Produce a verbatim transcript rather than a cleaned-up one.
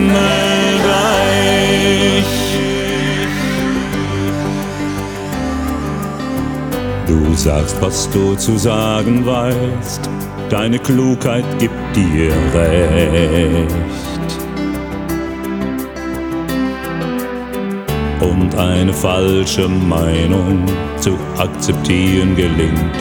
Himmelreich. Du sagst, was du zu sagen weißt, deine Klugheit gibt dir recht. Und eine falsche Meinung zu akzeptieren gelingt